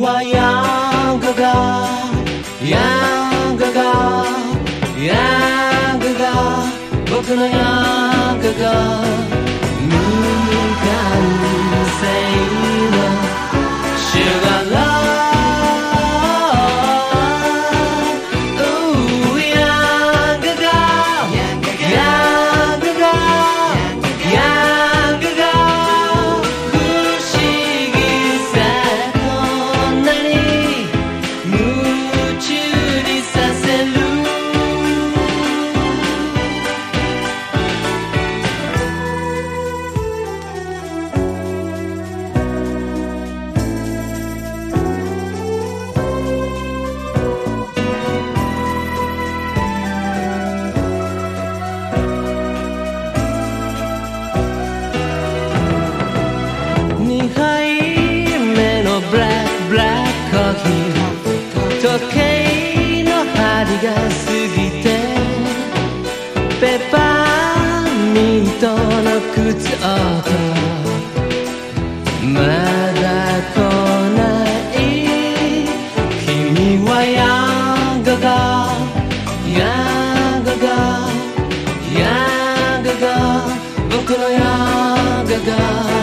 はヤングがヤングがヤングが僕のヤングが無感性のシュガーラ時計の針が過ぎてペッパーミントの靴音まだ来ない君はヤングがヤングがヤングが僕のヤングが